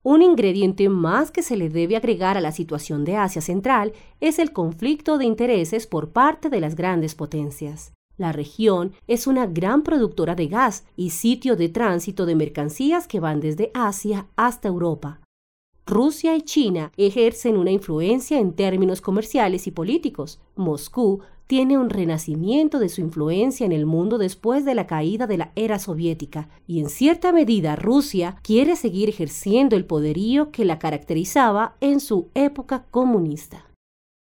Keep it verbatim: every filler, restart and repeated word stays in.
Un ingrediente más que se le debe agregar a la situación de Asia Central es el conflicto de intereses por parte de las grandes potencias. La región es una gran productora de gas y sitio de tránsito de mercancías que van desde Asia hasta Europa. Rusia y China ejercen una influencia en términos comerciales y políticos. Moscú tiene un renacimiento de su influencia en el mundo después de la caída de la era soviética, y en cierta medida Rusia quiere seguir ejerciendo el poderío que la caracterizaba en su época comunista.